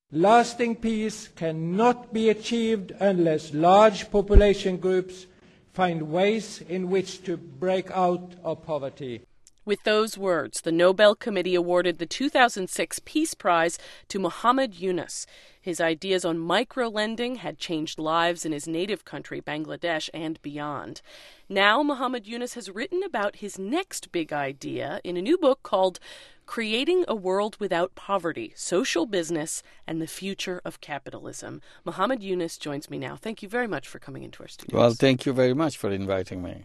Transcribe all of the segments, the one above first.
Lasting peace cannot be achieved unless large population groups find ways in which to break out of poverty. With those words, the Nobel Committee awarded the 2006 Peace Prize to Muhammad Yunus. His ideas on microlending had changed lives in his native country, Bangladesh, and beyond. Now, Muhammad Yunus has written about his next big idea in a new book called Creating a World Without Poverty, Social Business, and the Future of Capitalism. Muhammad Yunus joins me now. Thank you very much for coming into our studio. Well, thank you very much for inviting me.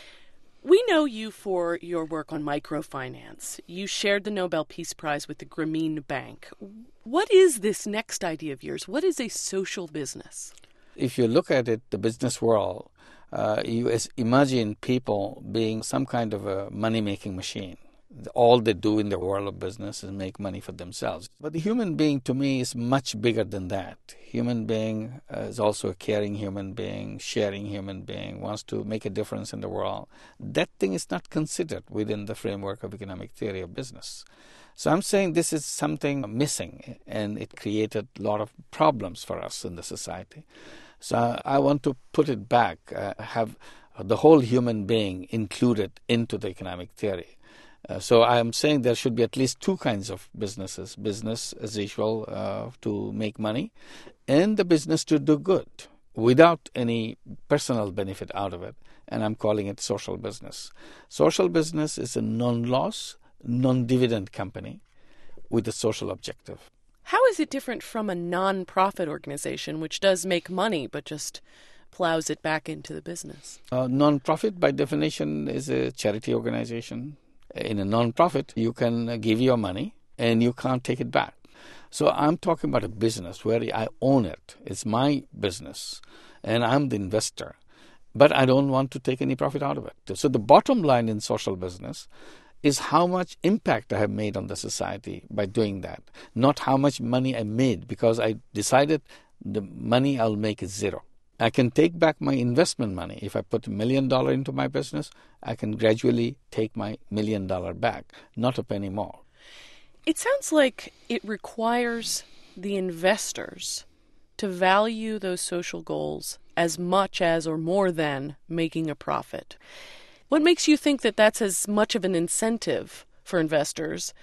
We know you for your work on microfinance. You shared the Nobel Peace Prize with the Grameen Bank. What is this next idea of yours? What is a social business? If you look at it, the business world, you imagine people being some kind of a money-making machine. All they do in the world of business is make money for themselves. But the human being, to me, is much bigger than that. Human being is also a caring human being, sharing human being, wants to make a difference in the world. That thing is not considered within the framework of economic theory of business. So I'm saying this is something missing, and it created a lot of problems for us in the society. So I want to put it back, have the whole human being included into the economic theory. So I am saying there should be at least two kinds of businesses. Business as usual to make money, and the business to do good without any personal benefit out of it. And I'm calling it social business. Social business is a non-loss, non-dividend company with a social objective. How is it different from a non-profit organization which does make money but just plows it back into the business? Non-profit, by definition, is a charity organization. In a non-profit, you can give your money and you can't take it back. So I'm talking about a business where I own it. It's my business and I'm the investor. But I don't want to take any profit out of it. So the bottom line in social business is how much impact I have made on the society by doing that. Not how much money I made, because I decided the money I'll make is zero. I can take back my investment money. If I put $1 million into my business, I can gradually take my $1 million back, not a penny more. It sounds like it requires the investors to value those social goals as much as or more than making a profit. What makes you think that that's as much of an incentive for investors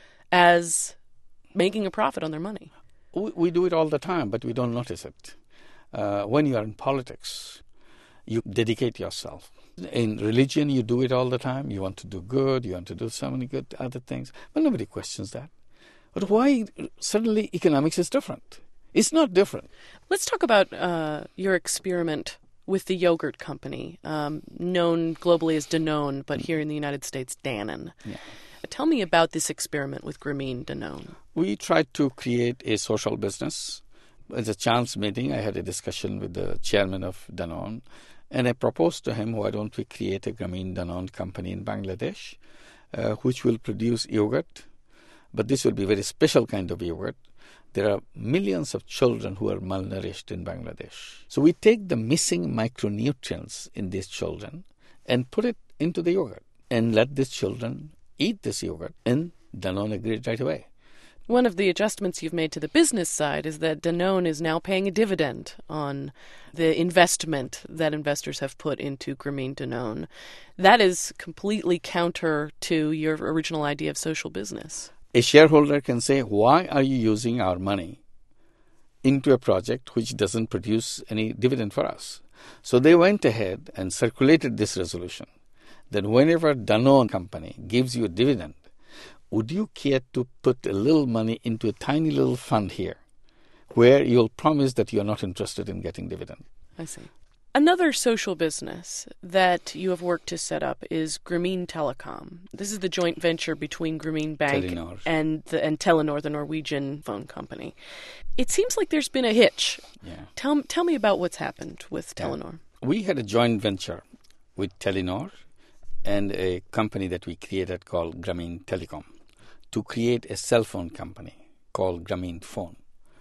as making a profit on their money? We do it all the time, but we don't notice it. When you are in politics, you dedicate yourself. In religion, you do it all the time. You want to do good. You want to do so many good other things. But nobody questions that. But why suddenly economics is different? It's not different. Let's talk about your experiment with the yogurt company, known globally as Danone, but here in the United States, Dannon. Yeah. Tell me about this experiment with Grameen Danone. We tried to create a social business. As a chance meeting, I had a discussion with the chairman of Danone, and I proposed to him, why don't we create a Grameen Danone company in Bangladesh, which will produce yogurt, but this will be a very special kind of yogurt. There are millions of children who are malnourished in Bangladesh. So we take the missing micronutrients in these children and put it into the yogurt and let these children eat this yogurt, and Danone agreed right away. One of the adjustments you've made to the business side is that Danone is now paying a dividend on the investment that investors have put into Grameen Danone. That is completely counter to your original idea of social business. A shareholder can say, why are you using our money into a project which doesn't produce any dividend for us? So they went ahead and circulated this resolution that whenever Danone company gives you a dividend, would you care to put a little money into a tiny little fund here where you'll promise that you're not interested in getting dividend? I see. Another social business that you have worked to set up is Grameen Telecom. This is the joint venture between Grameen Bank Telenor. and Telenor, the Norwegian phone company. It seems like there's been a hitch. Yeah. Tell me about what's happened with Telenor. We had a joint venture with Telenor and a company that we created called Grameen Telecom to create a cell phone company called Grameen Phone.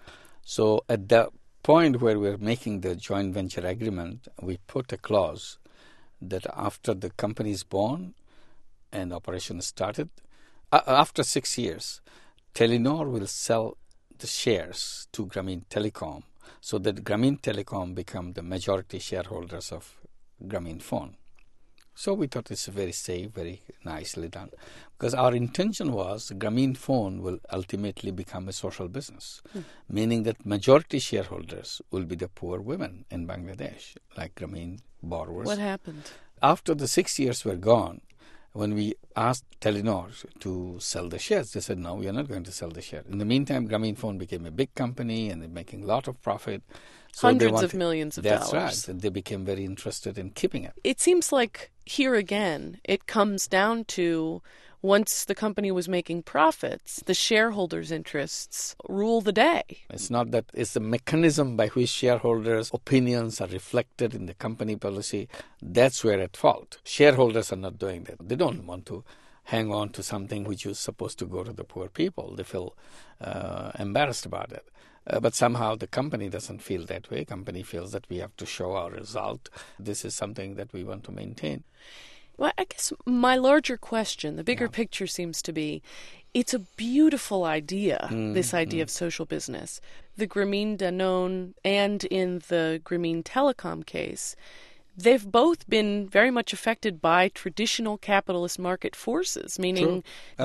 So at the point where we're making the joint venture agreement, we put a clause that after the company is born and operation started, after 6 years, Telenor will sell the shares to Grameen Telecom so that Grameen Telecom become the majority shareholders of Grameenphone. So we thought it's very safe, very nicely done. Because our intention was Grameenphone will ultimately become a social business, meaning that majority shareholders will be the poor women in Bangladesh, like Grameen borrowers. What happened? After the 6 years were gone, when we asked Telenor to sell the shares, they said, no, we are not going to sell the share. In the meantime, Grameenphone became a big company and they're making a lot of profit. So Hundreds of millions of dollars. That's right. And they became very interested in keeping it. It seems like here again, it comes down to once the company was making profits, the shareholders' interests rule the day. It's not that, it's the mechanism by which shareholders' opinions are reflected in the company policy. That's where at fault. Shareholders are not doing that. They don't want to hang on to something which is supposed to go to the poor people. They feel embarrassed about it. But somehow the company doesn't feel that way. Company feels that we have to show our result. This is something that we want to maintain. Well, I guess my larger question, the bigger picture seems to be, it's a beautiful idea, this idea of social business. The Grameen Danone and in the Grameen Telecom case, they've both been very much affected by traditional capitalist market forces, meaning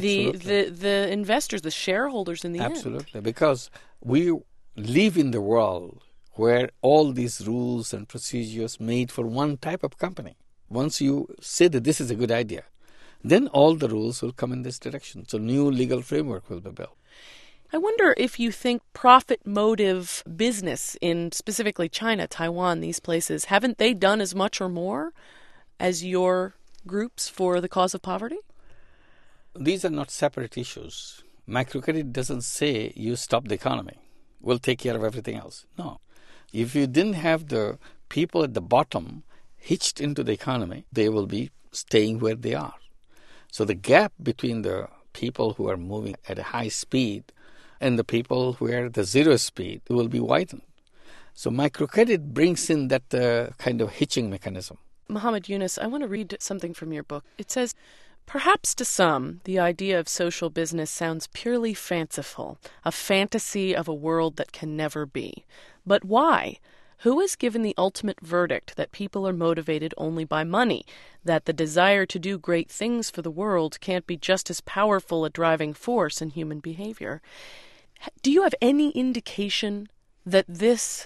the investors, the shareholders in the end. Absolutely, because we live in the world where all these rules and procedures made for one type of company. Once you say that this is a good idea, then all the rules will come in this direction. So new legal framework will be built. I wonder if you think profit motive business in specifically China, Taiwan, these places, haven't they done as much or more as your groups for the cause of poverty? These are not separate issues. Microcredit doesn't say you stop the economy. We'll take care of everything else. No. If you didn't have the people at the bottom hitched into the economy, they will be staying where they are. So the gap between the people who are moving at a high speed and the people who are at the zero speed will be widened. So microcredit brings in that kind of hitching mechanism. Muhammad Yunus, I want to read something from your book. It says, perhaps to some, the idea of social business sounds purely fanciful, a fantasy of a world that can never be. But why? Who has given the ultimate verdict that people are motivated only by money, that the desire to do great things for the world can't be just as powerful a driving force in human behavior? Do you have any indication that this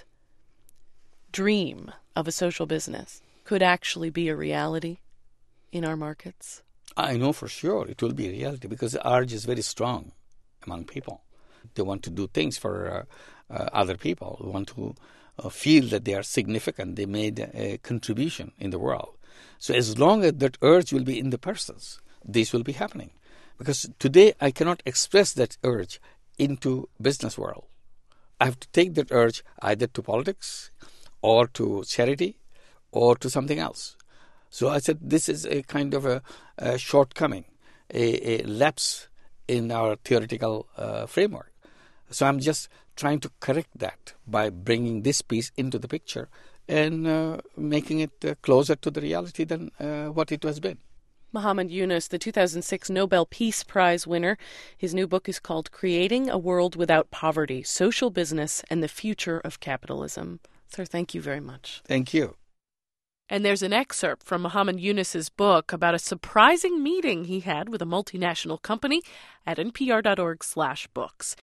dream of a social business could actually be a reality in our markets? I know for sure it will be a reality because the urge is very strong among people. They want to do things for other people. They want to feel that they are significant, they made a contribution in the world. So as long as that urge will be in the persons, this will be happening. Because today I cannot express that urge into business world. I have to take that urge either to politics or to charity or to something else. So I said this is a kind of a shortcoming, a lapse in our theoretical framework. So I'm just trying to correct that by bringing this piece into the picture and making it closer to the reality than what it has been. Muhammad Yunus, the 2006 Nobel Peace Prize winner. His new book is called Creating a World Without Poverty, Social Business and the Future of Capitalism. Sir, thank you very much. Thank you. And there's an excerpt from Muhammad Yunus's book about a surprising meeting he had with a multinational company at npr.org/books.